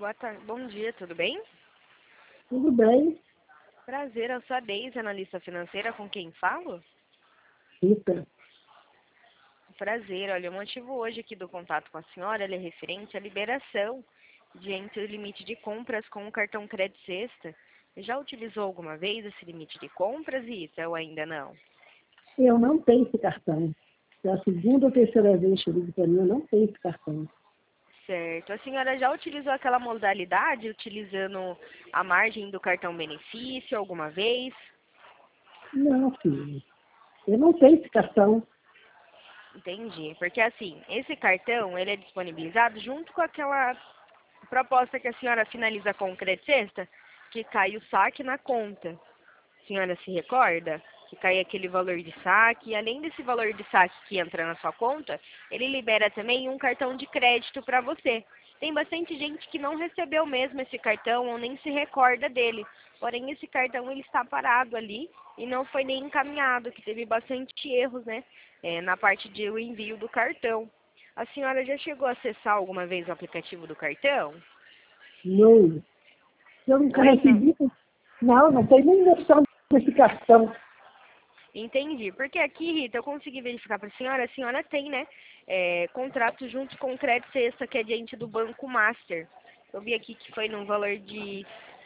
Boa tarde. Bom dia, tudo bem? Tudo bem, Prazer, eu sou a Deise, analista financeira, com quem falo? Rita. Prazer, olha, o motivo hoje aqui do contato com a senhora ele é referente à liberação de entre o limite de compras com o cartão Crédito Sexta. Já utilizou alguma vez esse limite de compras, Rita, ou ainda não? Eu não tenho esse cartão. É a segunda ou terceira vez que eu ligo para mim, eu não tenho esse cartão. Certo. A senhora já utilizou aquela modalidade utilizando a margem do cartão benefício alguma vez? Não, filho. Eu não tenho esse cartão. Entendi. Porque assim, esse cartão, ele é disponibilizado junto com aquela proposta que a senhora finaliza com o Crédito Sexta, que cai o saque na conta. A senhora se recorda? Que cai aquele valor de saque, e além desse valor de saque que entra na sua conta, ele libera também um cartão de crédito para você. Tem bastante gente que não recebeu mesmo esse cartão ou nem se recorda dele. Porém, esse cartão ele está parado ali e não foi nem encaminhado, que teve bastante erros, né? Na parte de o envio do cartão. A senhora já chegou a acessar alguma vez o aplicativo do cartão? Não. Eu nunca Oi, não. recebi. Não tenho nem noção desse cartão. Entendi. Porque aqui, Rita, eu consegui verificar para a senhora tem, né, contrato junto com o Crédito Sexta, que é diante do Banco Master. Eu vi aqui que foi num valor de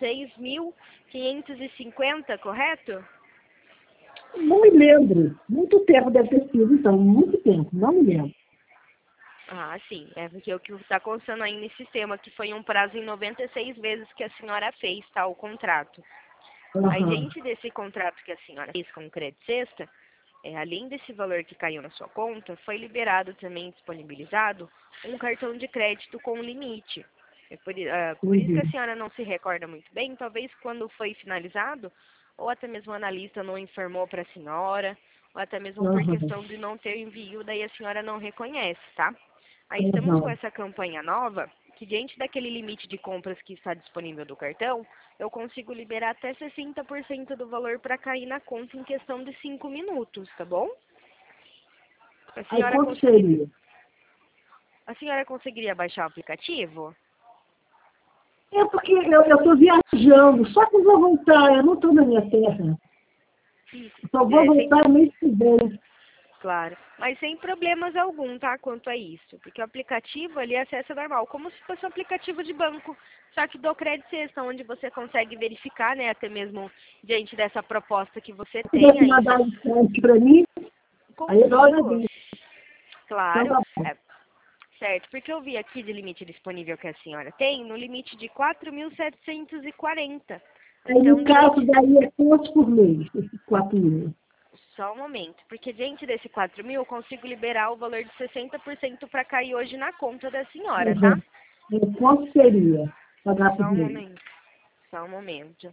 6.550, correto? Não me lembro. Muito tempo deve ter sido, então. Muito tempo. Não me lembro. Ah, sim. É porque o que está constando aí nesse sistema, que foi um prazo em 96 vezes que a senhora fez, tá, o contrato. Aí, Aham. diante desse contrato que a senhora fez com o Crédito Sexta, além desse valor que caiu na sua conta, foi liberado também, disponibilizado, um cartão de crédito com limite. Por isso que a Entendi. senhora não se recorda muito bem, talvez quando foi finalizado, ou até mesmo o analista não informou para a senhora, ou até mesmo por Aham. questão de não ter envio, daí a senhora não reconhece, tá? Aí estamos com Aham. essa campanha nova, que diante daquele limite de compras que está disponível do cartão, eu consigo liberar até 60% do valor para cair na conta em questão de 5 minutos, tá bom? A Aí senhora, quanto seria? a senhora conseguiria baixar o aplicativo? É porque eu estou viajando. Só que eu vou voltar. Eu não estou na minha terra. Isso. Eu só vou Sem, voltar mês que vem. claro. Mas sem problemas algum, tá? Quanto a isso. Porque o aplicativo ali acessa normal, como se fosse um aplicativo de banco. Só que do Crédito Sexta, onde você consegue verificar, né? Até mesmo diante dessa proposta que você Se tem pudesse aí. mandar um site para mim, aí eu dou Consigo, agradeço. Então claro. tá bom. Certo, porque eu vi aqui de limite disponível que a senhora tem, no limite de 4.740. Aí, Então, no caso, diante... daí é quantos por mês, esses 4.000? Só um momento, porque diante desse 4.000 eu consigo liberar o valor de 60% para cair hoje na conta da senhora, tá? Uhum. Quanto seria pagar por Só um mês? momento, só um momento.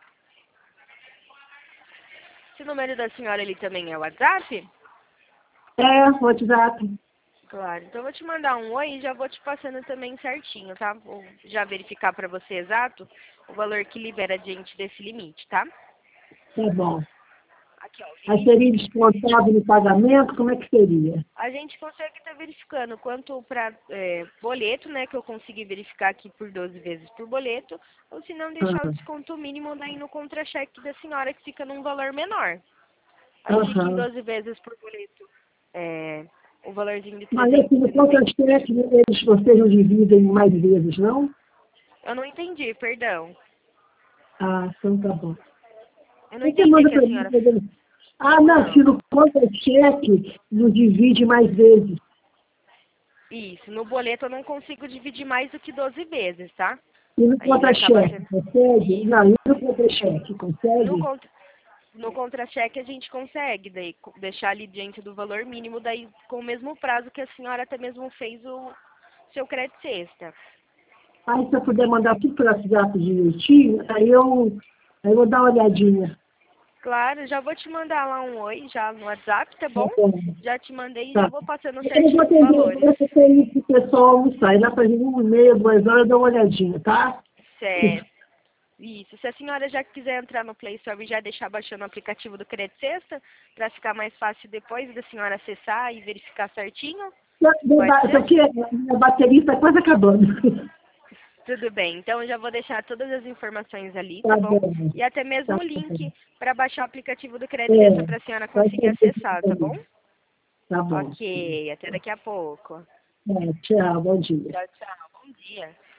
Esse número da senhora ali também é o WhatsApp? É, WhatsApp. Claro, então eu vou te mandar um oi e já vou te passando também certinho, tá? Vou já verificar para você exato o valor que libera diante desse limite, tá? Tá bom. Aqui, ó, Aí limite seria de... descontado no pagamento? Como é que seria? A gente consegue estar verificando quanto para boleto, né, que eu consegui verificar aqui por 12 vezes por boleto, ou se não deixar o Aham. desconto mínimo daí no contra-cheque da senhora, que fica num valor menor. Aí fica em Aham. 12 vezes por boleto, o valorzinho de Mas assim, no 390. contra-cheque, vocês não dividem mais vezes, não? Eu não entendi, perdão. Ah, então tá bom. Eu não Você que entendi manda que a para mim, senhora... ah, não, se Não. no contra-cheque não divide mais vezes. Isso, no boleto eu não consigo dividir mais do que 12 vezes, tá? E no Aí ele acaba contra-cheque, sendo... consegue? Isso. Não, e no contra-cheque, No consegue? contra... No contra-cheque a gente consegue daí deixar ali diante do valor mínimo, daí com o mesmo prazo que a senhora até mesmo fez o seu crédito sexta. Aí se eu puder mandar tudo pelo WhatsApp direitinho, aí eu vou dar uma olhadinha. Claro, já vou te mandar lá um oi já no WhatsApp, tá Tá bom? bom. Já te mandei e já Tá. vou passando Eu vou certinho os atender valores. agora porque aí o pessoal almoçar. E lá para 1h30, 2 horas, eu dou uma olhadinha, tá? Certo. Isso. Se a senhora já quiser entrar no Play Store e já deixar baixando o aplicativo do Crédito Sexta, para ficar mais fácil depois da senhora acessar e verificar certinho, pode ser? Porque a bateria está quase acabando. Tudo bem, então eu já vou deixar todas as informações ali, Tá tá bom? bom. E até mesmo Tá o bom. link para baixar o aplicativo do Crédito Extra para a senhora Pode conseguir ser acessar, tá bom? Tá bom. Ok, até daqui a pouco. Tchau, bom dia. Tchau, tchau, bom dia.